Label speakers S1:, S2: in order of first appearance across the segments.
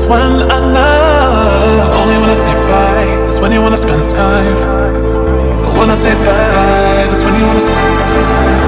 S1: when I know. Only when I say bye, that's when you wanna spend time. But when I say bye, that's when you wanna spend time.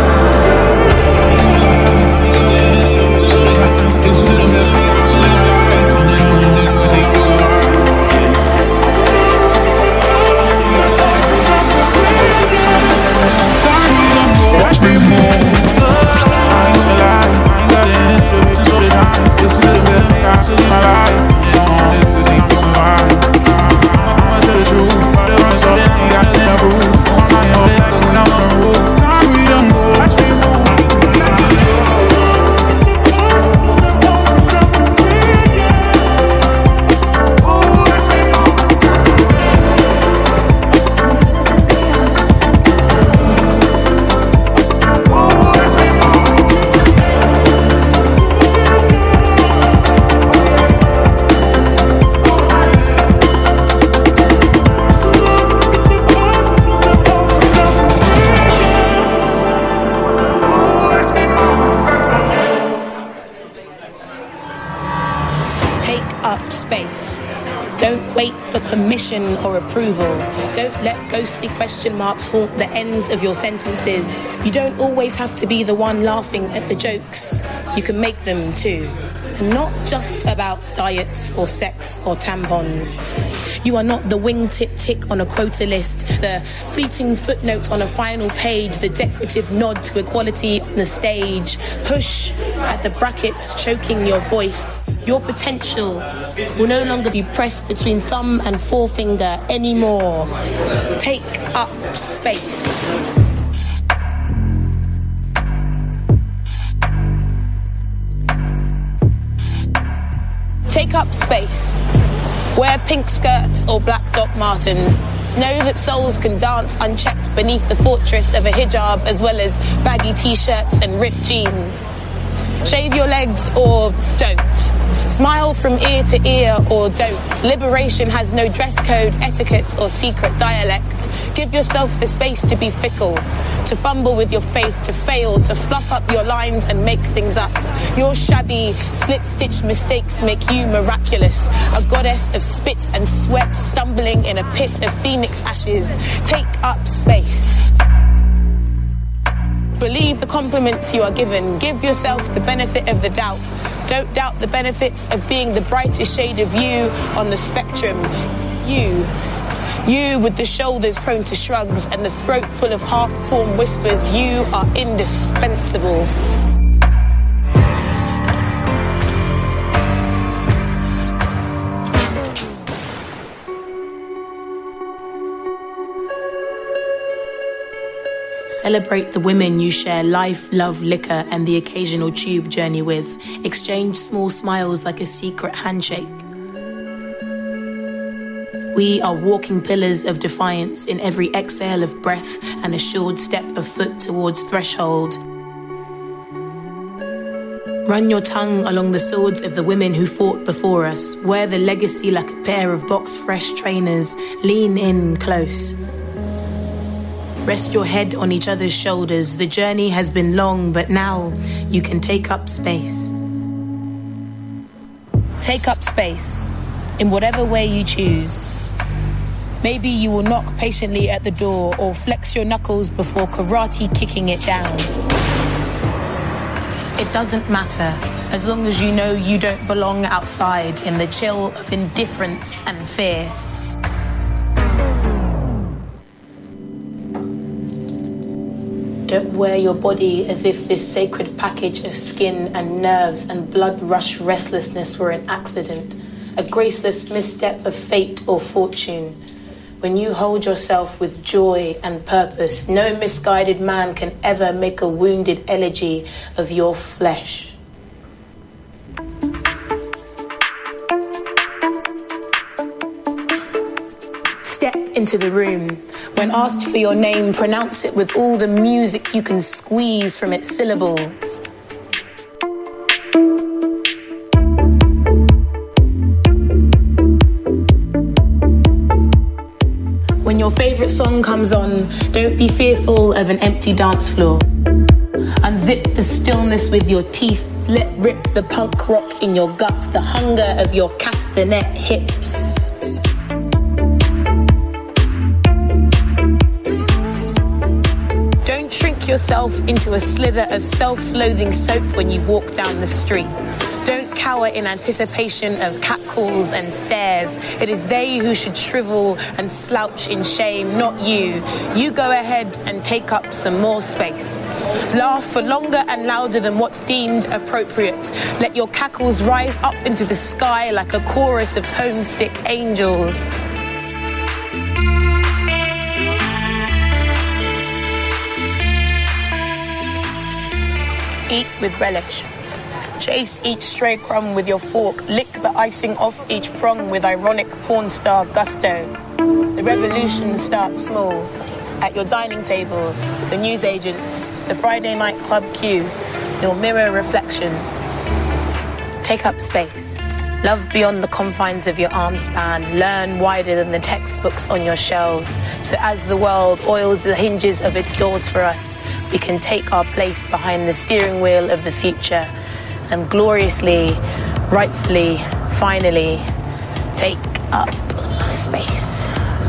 S1: Watch me move. I ain't gonna lie, I ain't got it into the bitches all the time. Just a little bit of me, I should live my life. Niggas ain't gon' lie. I'ma tell the truth, but the run so they ain't got nothing to prove. I'm out here like when I'm on the roof. Now we done go. Watch me move.
S2: Space. Don't wait for permission or approval. Don't let ghostly question marks haunt the ends of your sentences. You don't always have to be the one laughing at the jokes. You can make them too. Not just about diets or sex or tampons. You are not the wingtip tick on a quota list, the fleeting footnote on a final page, the decorative nod to equality on the stage. Push at the brackets, choking your voice. Your potential will no longer be pressed between thumb and forefinger anymore. Take up space. Take up space. Wear pink skirts or black Doc Martens. Know that souls can dance unchecked beneath the fortress of a hijab, as well as baggy t-shirts and ripped jeans. Shave your legs or don't. Smile from ear to ear or don't. Liberation has no dress code, etiquette or secret dialect. Give yourself the space to be fickle, to fumble with your faith, to fail, to fluff up your lines and make things up. Your shabby, slip-stitch mistakes make you miraculous. A goddess of spit and sweat, stumbling in a pit of phoenix ashes. Take up space. Believe the compliments you are given. Give yourself the benefit of the doubt. Don't doubt the benefits of being the brightest shade of you on the spectrum. You with the shoulders prone to shrugs and the throat full of half-formed whispers. You are indispensable. Celebrate the women you share life, love, liquor, and the occasional tube journey with. Exchange small smiles like a secret handshake. We are walking pillars of defiance in every exhale of breath and assured step of foot towards threshold. Run your tongue along the swords of the women who fought before us. Wear the legacy like a pair of box-fresh trainers. Lean in close. Rest your head on each other's shoulders. The journey has been long, but now you can take up space. Take up space in whatever way you choose. Maybe you will knock patiently at the door or flex your knuckles before karate kicking it down. It doesn't matter, as long as you know you don't belong outside in the chill of indifference and fear. Don't wear your body as if this sacred package of skin and nerves and blood rush restlessness were an accident, a graceless misstep of fate or fortune. When you hold yourself with joy and purpose, no misguided man can ever make a wounded elegy of your flesh. Step into the room. When asked for your name, pronounce it with all the music you can squeeze from its syllables. When your favorite song comes on, don't be fearful of an empty dance floor. Unzip the stillness with your teeth Let rip the punk rock in your guts, the hunger of your castanet hips. Don't shrink yourself into a slither of self-loathing soap when you walk down the street. Don't cower in anticipation of catcalls and stares. It is they who should shrivel and slouch in shame, not you. You go ahead and take up some more space. Laugh for longer and louder than what's deemed appropriate. Let your cackles rise up into the sky like a chorus of homesick angels. Eat with relish. Chase each stray crumb with your fork. Lick the icing off each prong with ironic porn star gusto. The revolution starts small. At your dining table, the newsagents, the Friday night club queue, your mirror reflection. Take up space. Love beyond the confines of your arm span. Learn wider than the textbooks on your shelves. So as the world oils the hinges of its doors for us, we can take our place behind the steering wheel of the future and gloriously, rightfully, finally take up space.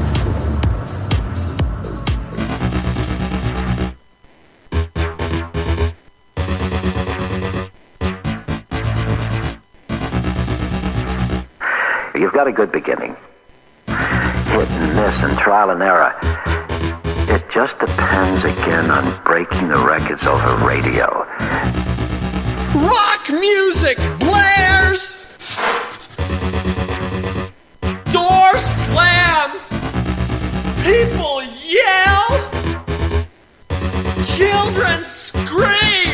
S3: You've got a good beginning. Hit and miss and trial and error. It just depends again on breaking the records over radio.
S4: Rock music blares! Doors slam! People yell! Children scream!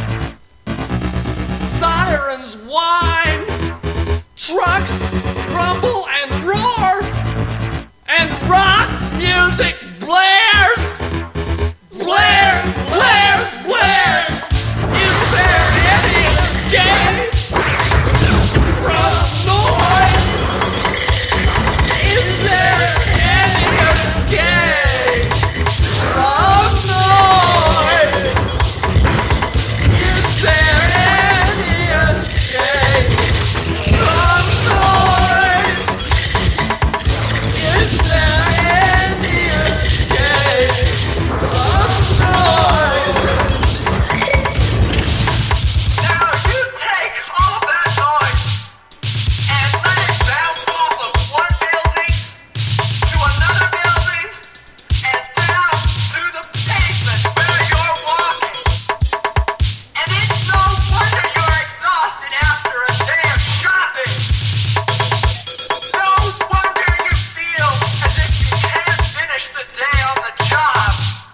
S4: Sirens whine! Trucks rumble and roar! And rock music blares! Blares! Blares! Blares! Is there any escape from noise? Is there any escape from noise? Is there any escape from noise? Is there any escape from noise? Now you take all that noise and let it bounce off of one building to another building and down to the pavement where you're walking. And it's no wonder you're exhausted after a day of shopping. No wonder you feel as if you can't finish the day on the job.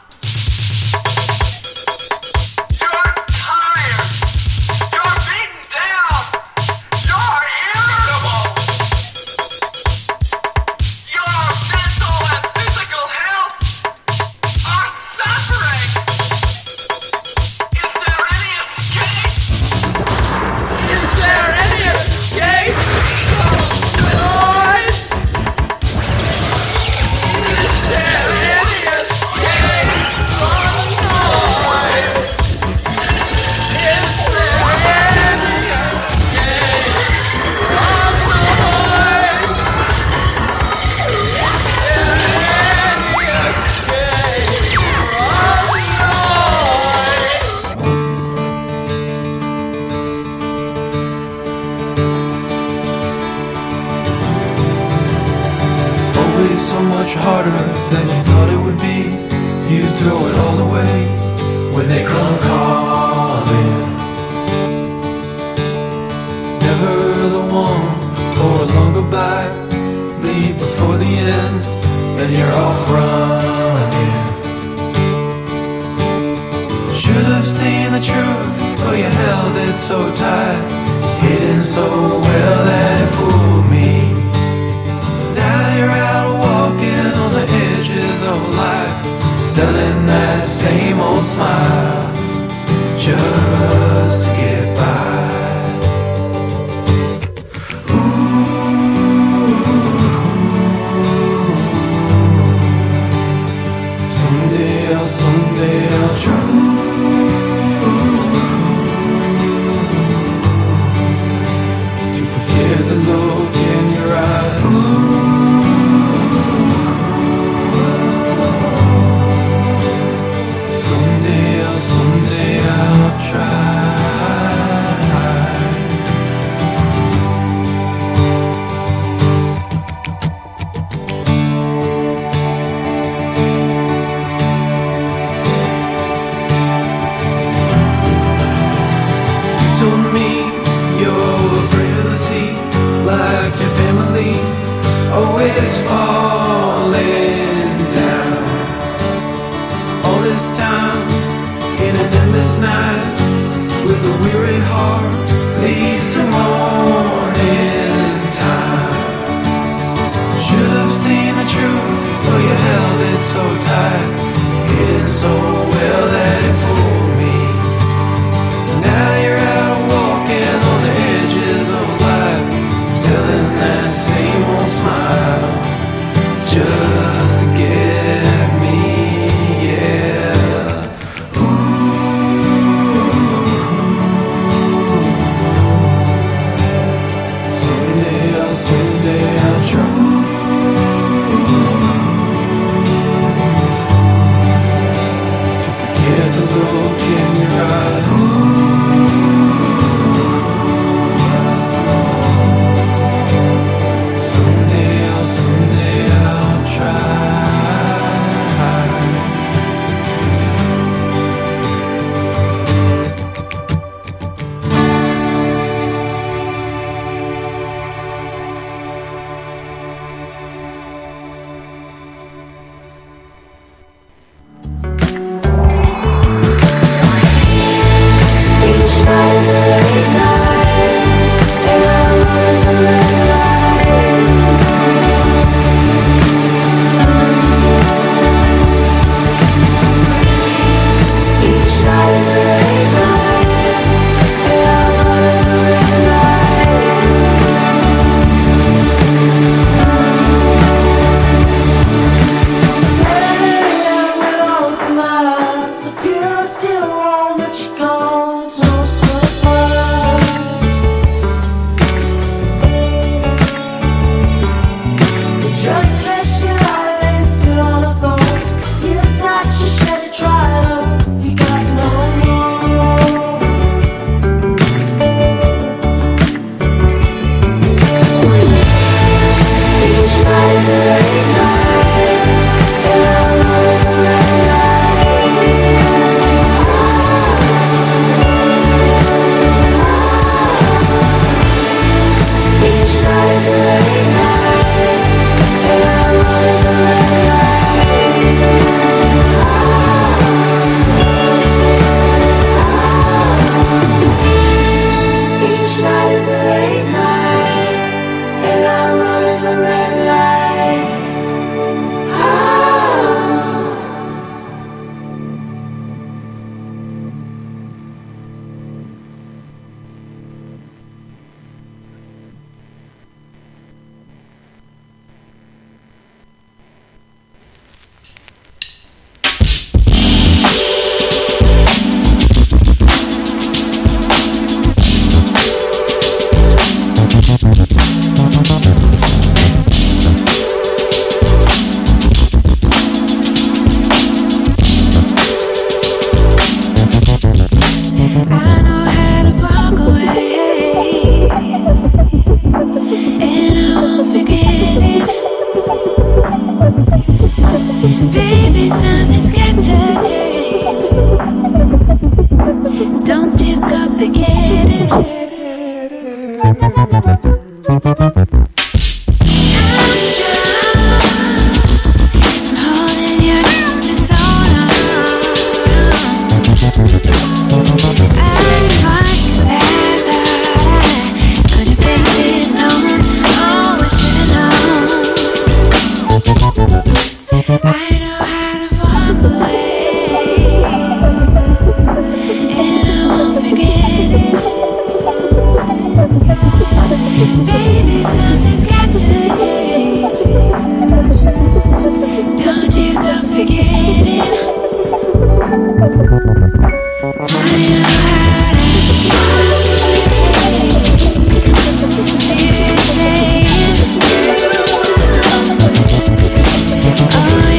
S4: You're tired. You're beaten down. You're irritable. Your mental and physical health are suffering. Is there any escape? Is there any escape from noise? Is there any escape from noise? Is there any escape from noise? Is there any escape from noise?
S1: Always so much harder than you thought it would be. You throw it all away when they come calling. Never the one for a long goodbye. Leave before the end, then you're off running. Should have seen the truth, but you held it so tight. Hidden so well that it fooled me. Now you're out walking on the edges of life, selling that same old smile just to get by. Someday I'll try.
S5: Always falling down. All this time in an endless night, with a weary heart leads to morning time. Should have seen the truth, but you held it so tight, hidden so well that it fooled me. Now you're out walking on the edges of life, selling that same old smile just to get me, yeah. Ooh. Someday I'll try to forget the look in your eyes.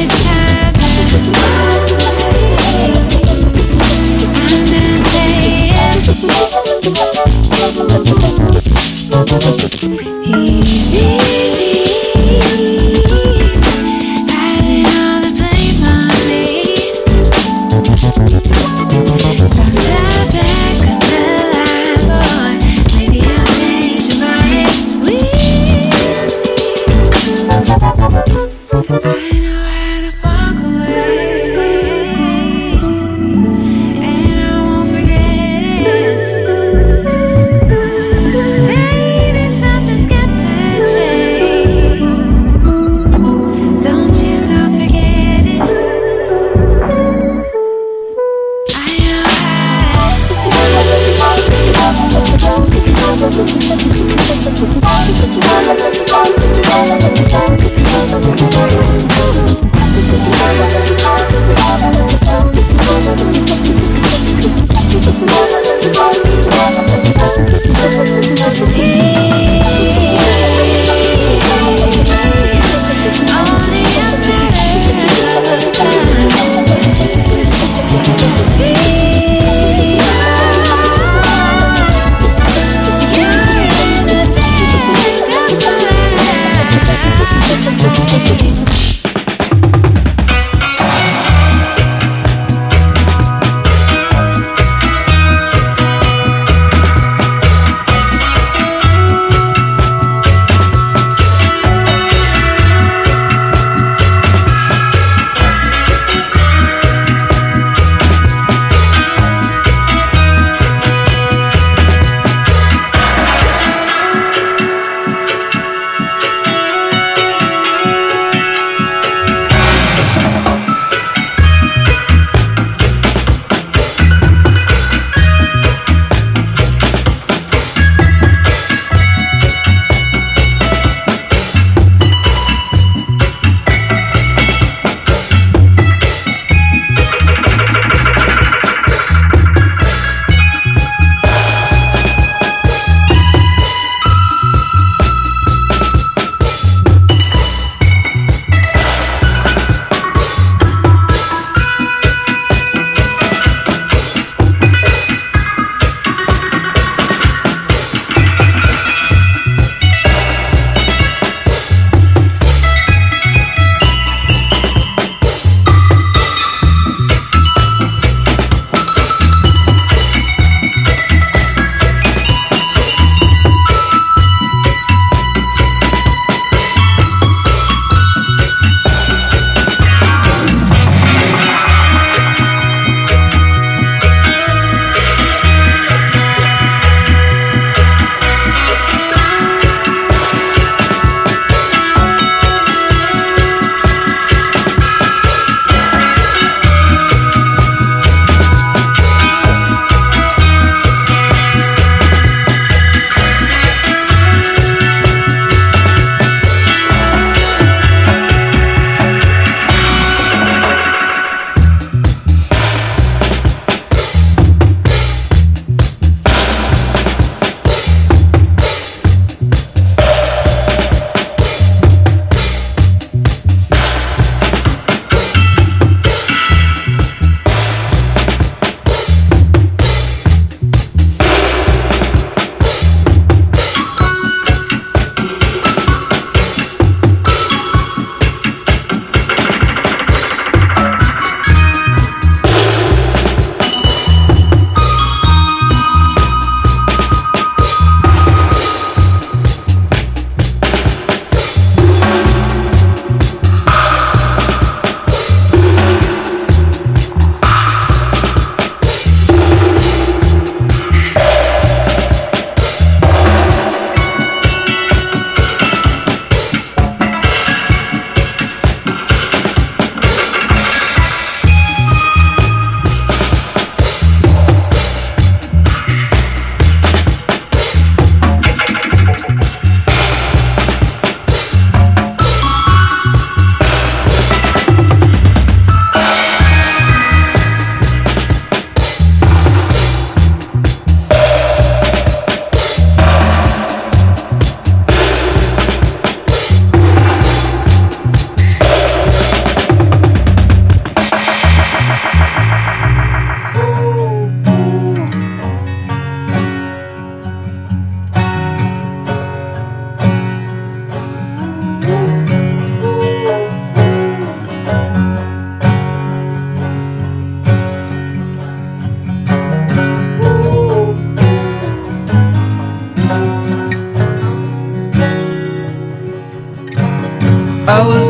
S6: Play He's busy having all the blame on me. From the back of the line, boy, maybe I'll change your mind. We'll see. I know how to walk away, and I won't forget it. Maybe something's got to change. Don't you go forget it. I know how to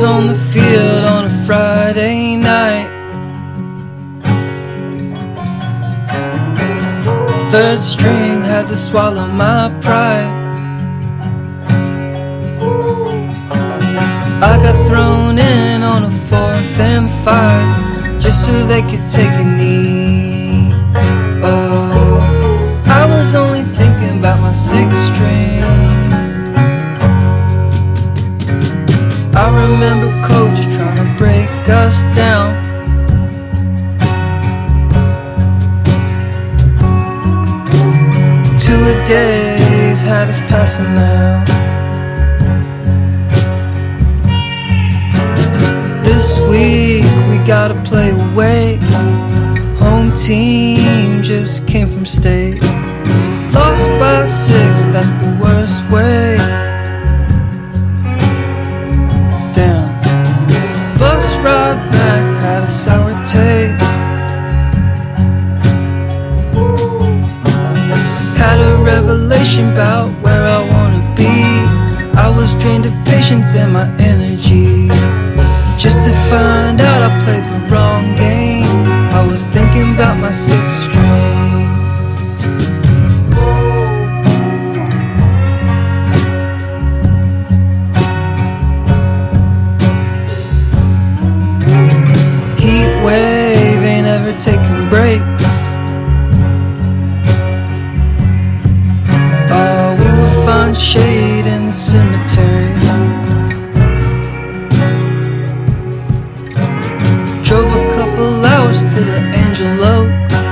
S7: was on the field on a Friday night. Third string had to swallow my pride. I got thrown in on a 4th and 5 just so they could take a knee. Oh, I was only thinking about my 6th string. I remember coach trying to break us down. 2-a-days had us passing out. This week we gotta play away. Home team just came from state. Lost by 6, that's the worst way. Damn. Bus ride back had a sour taste. Had a revelation about where I wanna be. I was drained of patience and my energy, just to find out I played the wrong game. I was thinking about my 6th string. Heat wave ain't ever taking breaks. Oh, we will find shade in the cemetery. Drove a couple hours to the Angel Oak.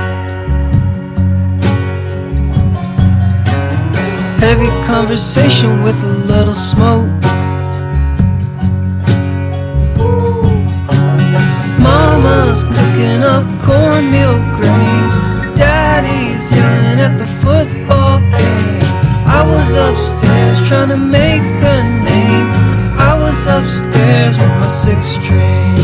S7: Heavy conversation with a little smoke. Mama's cooking up cornmeal grains. Daddy's yelling at the football game. I was upstairs trying to make a name. I was upstairs with my 6th string.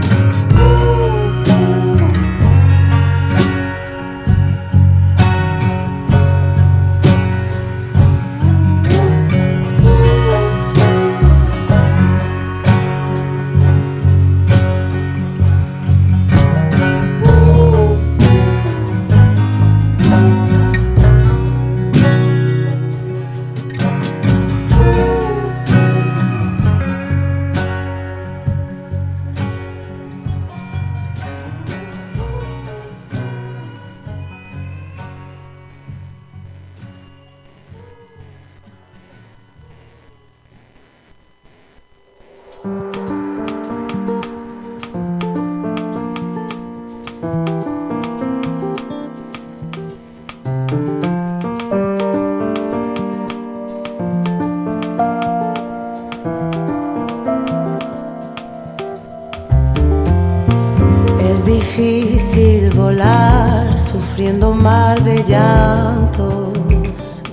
S8: Difícil volar sufriendo un mar de llantos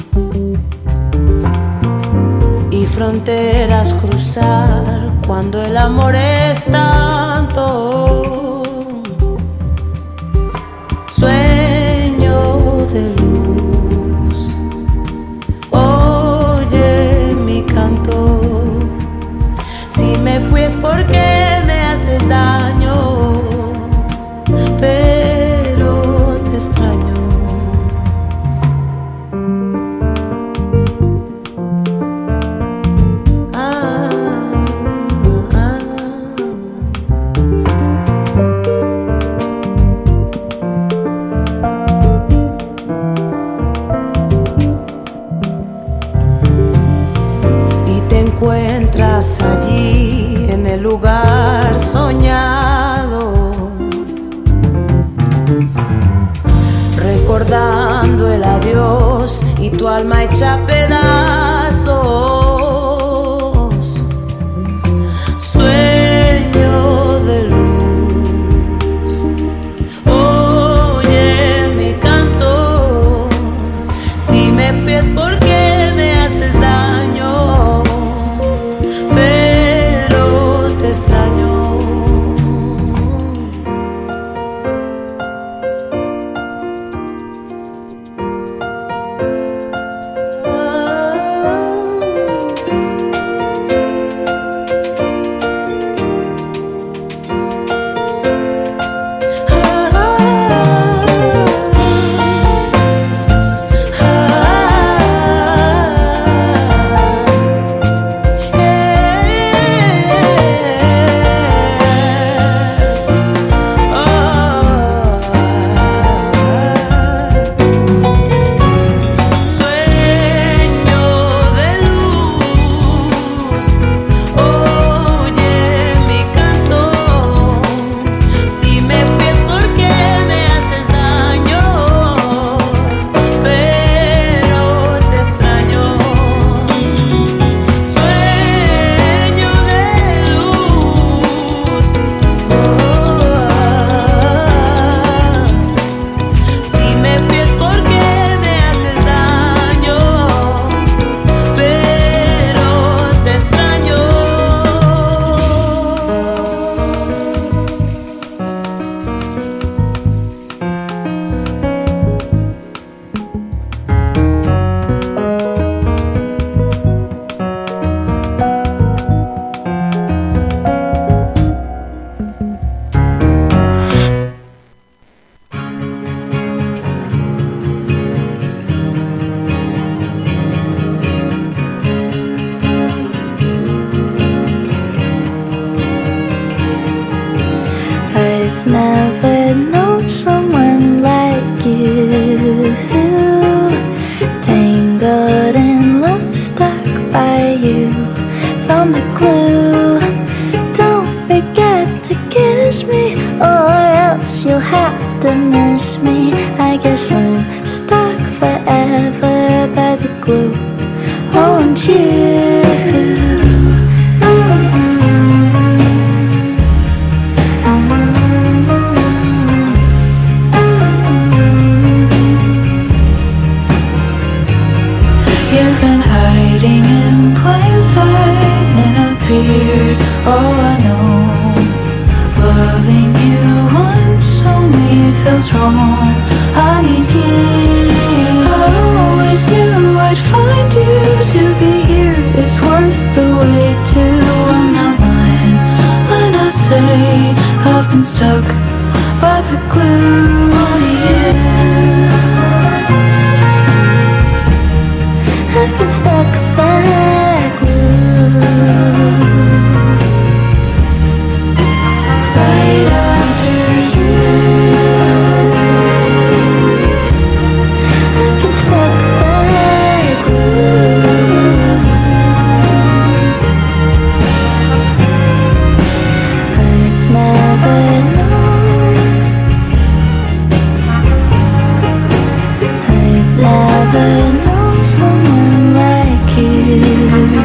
S8: y fronteras cruzar cuando el amor es tanto. Sueño de luz, oye mi canto. Si me fui es porque me haces daño, pero te extraño. Y te encuentras allí en el lugar soñado, recordando el adiós y tu alma hecha pedazos. Sueño de luz, oye mi canto. Si me fui es porque me haces daño, pero te extraño.
S6: me. I guess I'm stuck forever by the glue. Won't you?
S9: You've been hiding in plain sight in a beard. Oh, I know. Loving you once only feels wrong. I need you. I always knew I'd find you. To be here is worth the wait too. I'm not lying when I say I've been stuck by the glue to you.
S6: I've been stuck by glue. Right after you. I've been stuck by glue. I've never known. I've never known someone like you.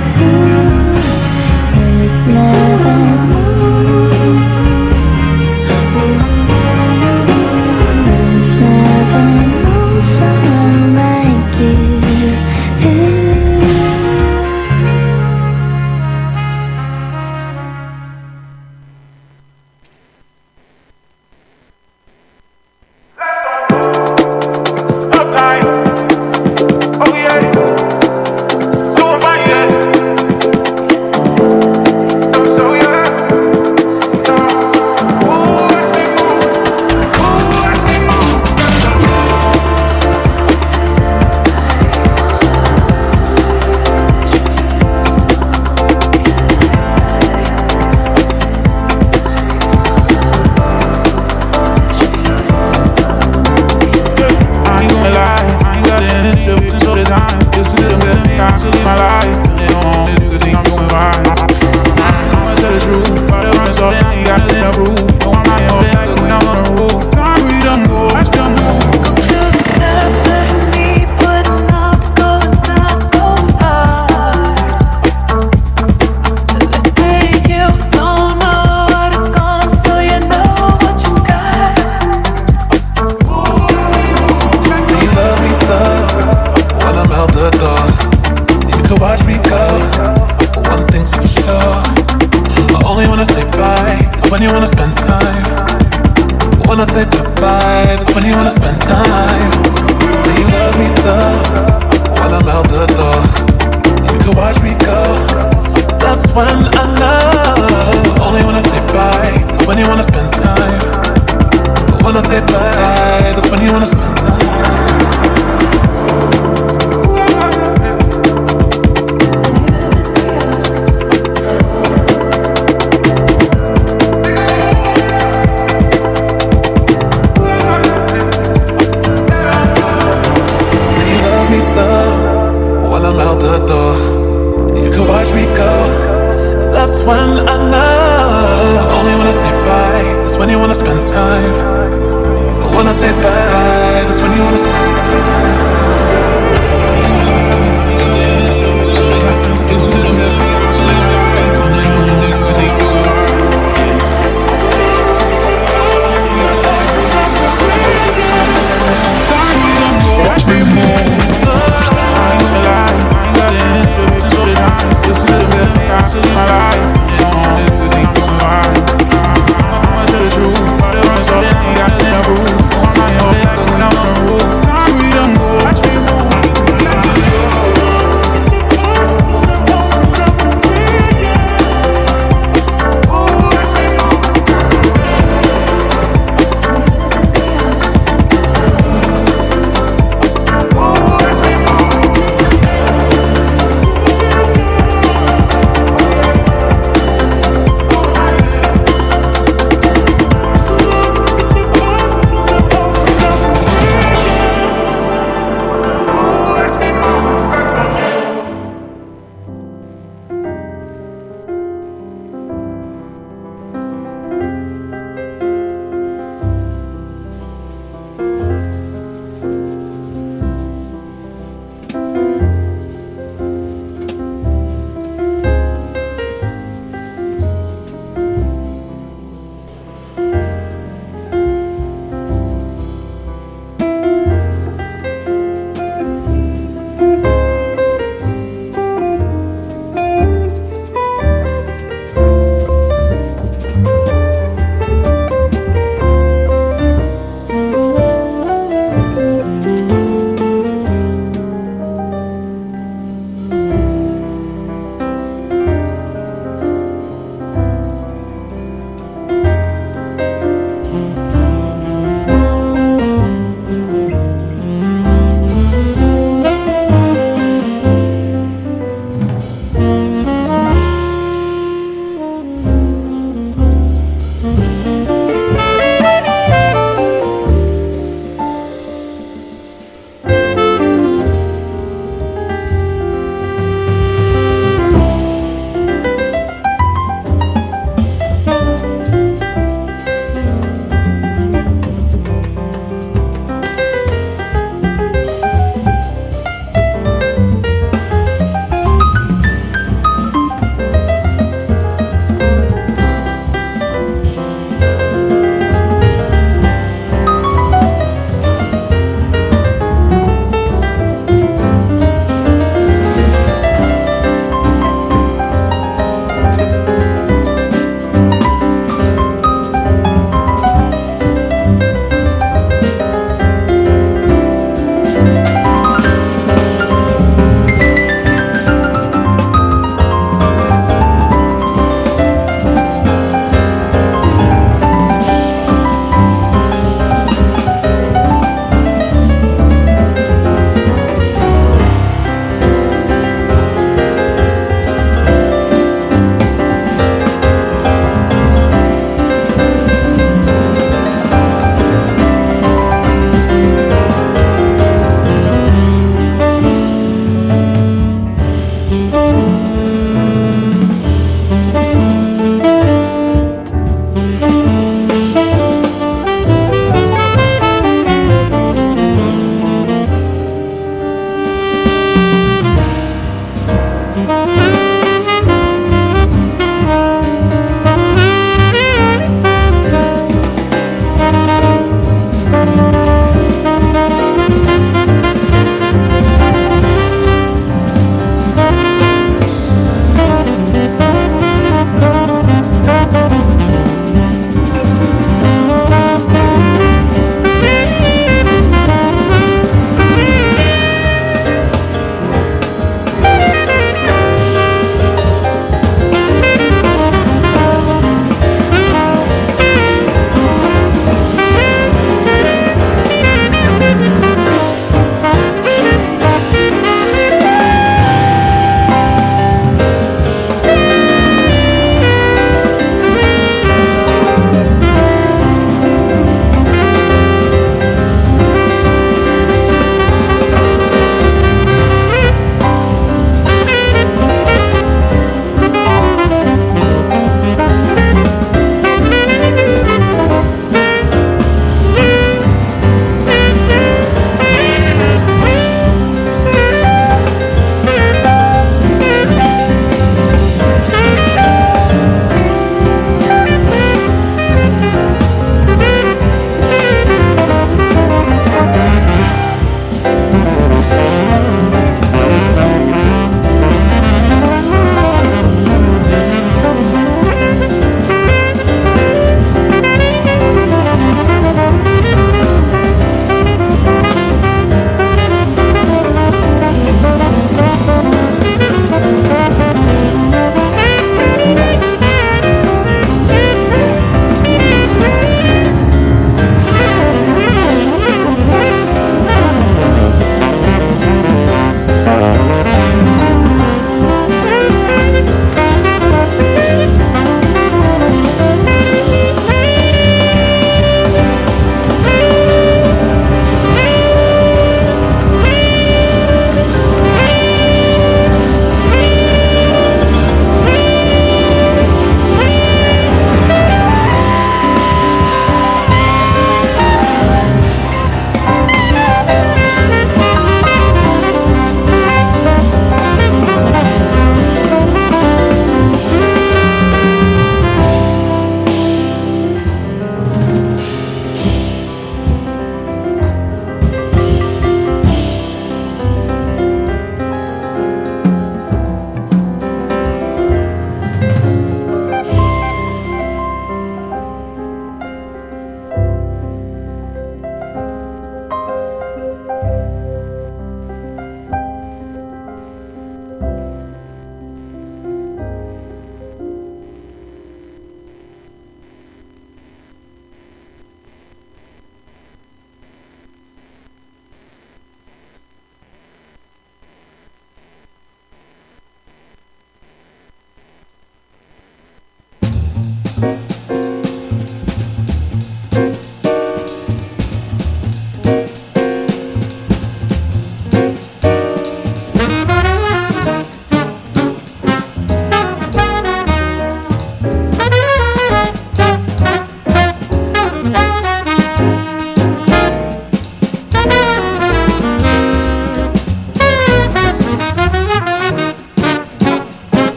S6: I've never known. I've never known someone like you.
S1: Uptight. Oh yeah. Doing my yes. So yeah. Ooh, watch me move. Ooh, watch me move. I ain't gonna lie, I ain't got the energy to vision so the time. Just a little bit of me, I should live my life. And they don't want, as you can see, I'm doing fine. I'ma tell the truth, but the run so then I ain't got nothing to prove. No, I'm not in like a queen, I'm on a roll. Can't read them go, watch them move.
S9: After me, putting up going down so hard. They say you don't know what it's gone till you know what you got.
S5: Say you love me so when I'm out the door. You could watch me go, but one thing's for sure. I only wanna say bye, it's when you wanna spend time. When I say goodbye, it's when you wanna spend time. Say you love me so when I'm out the door. You could watch me go, that's when I know. Only when I say bye, it's when you wanna spend time. When I say bye, that's when you wanna spend time. Say you love me so when I'm out the door. You could watch me go, that's when I know. Only when I say bye, that's when you wanna spend time. When I say bye,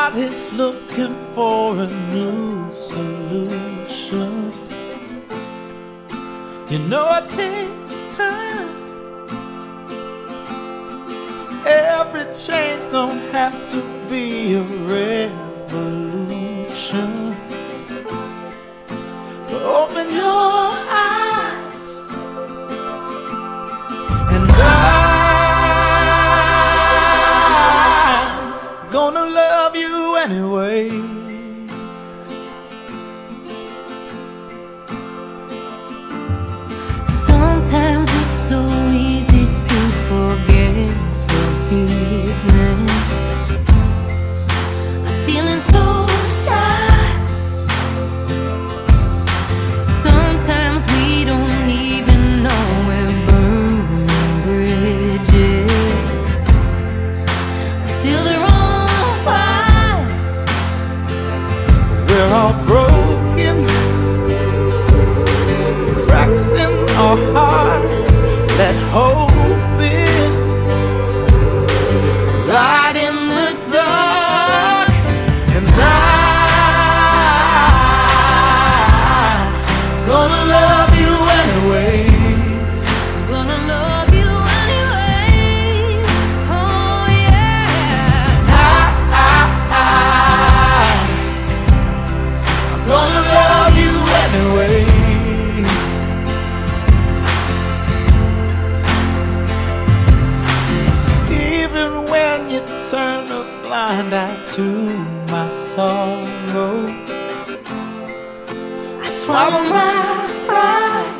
S10: body's looking for a new solution. You know it takes time. Every change don't have to be a revolution. But open your eyes and I'm gonna love you anyway.
S6: Sometimes it's so easy to forget forgiveness. I'm feeling so tired. Sometimes we don't even know we're burning bridges until they're on fire.
S10: We're all broken, cracks in our hearts, let hope in, light in the dark, and I'm gonna love you anyway.
S6: Gonna love you anyway. Oh yeah.
S10: I'm gonna love you anyway. Even when you turn a blind eye to my sorrow,
S6: I swallow my pride.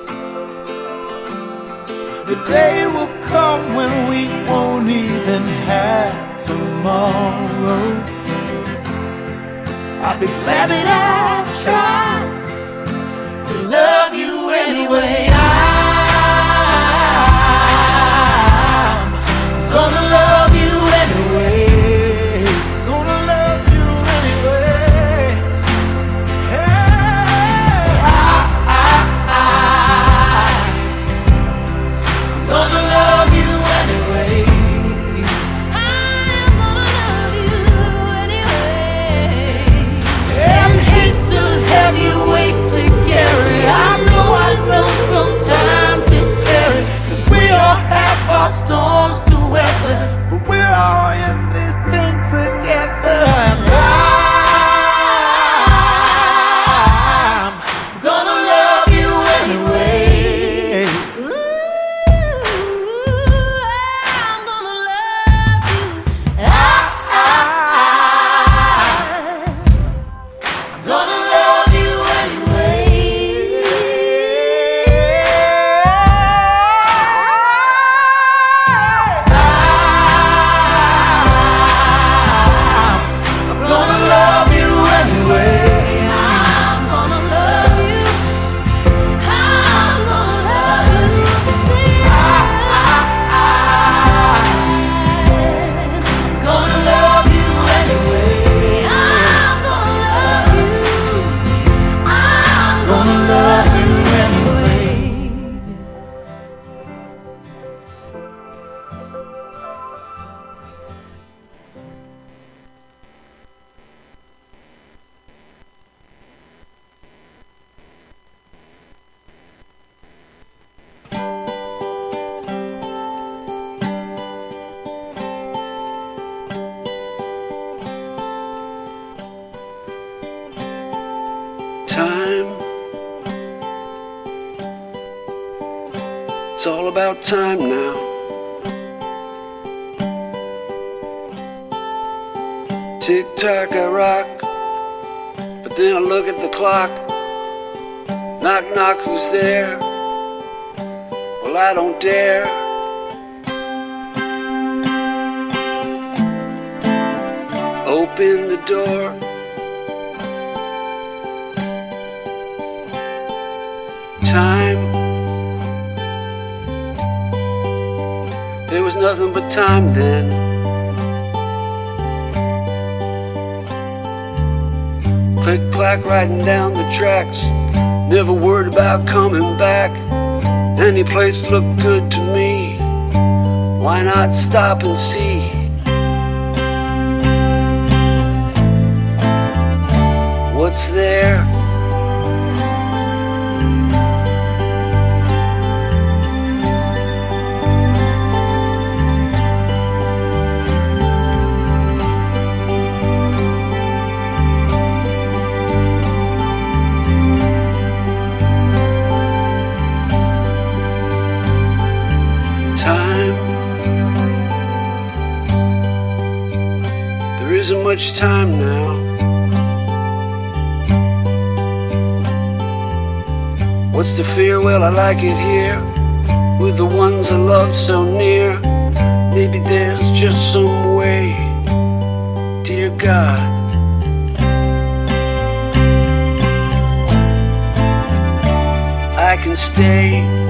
S10: the day will come when we won't even have tomorrow. I'll be glad
S6: But I tried to love you anyway.
S10: I'm gonna love you anyway. Gonna love you anyway. Hey, I'm gonna love you anyway.
S6: I'm gonna love you anyway. And hate's a heavy weight to carry. I know sometimes it's scary, 'cause we all have our storms to weather.
S10: But we're all in this thing together. And I'm
S6: Gonna love you anyway. Ooh, I'm gonna love you. I'm gonna love you anyway.
S10: I'm gonna love you anyway.
S6: I'm gonna love you. I'm gonna love you. See,
S10: Gonna love you anyway.
S6: I'm gonna love you. I'm gonna love you anyway.
S11: Time. It's all about time now. Tick tock, I rock, but then I look at the clock. Knock, knock, who's there? Well, I don't dare. Open the door. Time. There was nothing but time then. Click clack riding down the tracks, never worried about coming back. Any place looked good to me, why not stop and see? what's there. Time. There isn't much time now. What's the fear? Well, I like it here with the ones I love so near. Maybe there's just some way, dear God, I can stay